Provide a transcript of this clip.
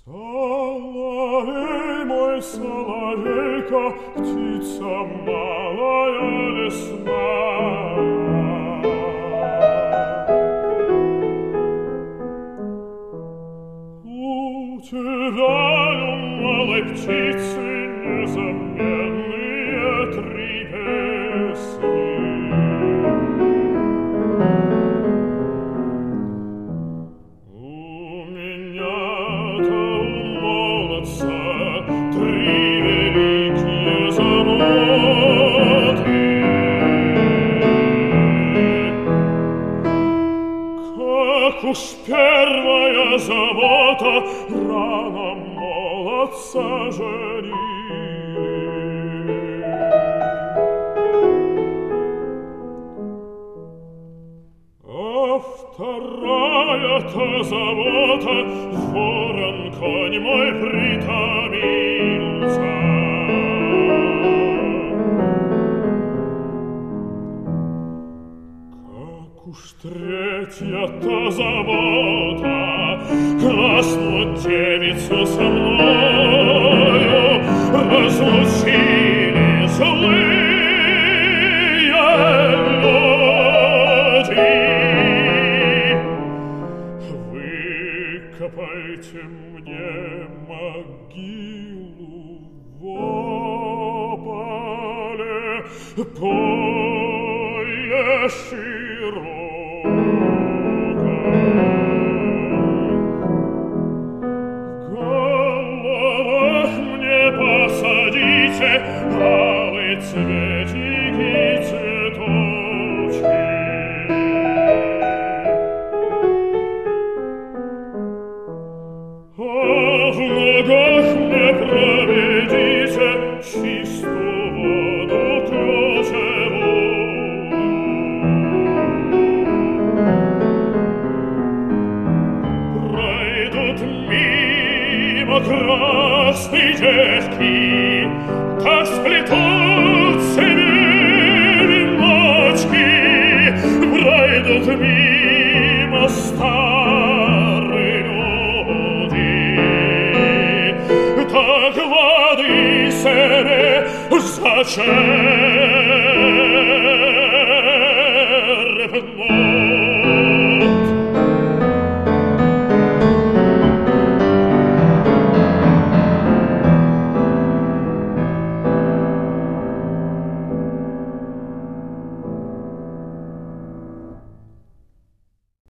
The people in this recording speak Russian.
Соловей мой, соловейка, птица малая лесная. У тебя, малой птицы, незаменные три песни. У меня-то три великие заботы. Как уж первая забота рано молодца женили, а вторая-то забота ворон конь мой притомился. Как уж третья-то забота красную девицу со мною разлучили злые люди. Выкопайте мне могилу в ополе, поле широкое. В головах мне посадите алые цветики, цветочки. А в ногах мне проведите чистую воду ключевую. Пройдут мимо красные девки, как сплетутся веночки. Пройдут мимо старые люди, так воды себе зачем?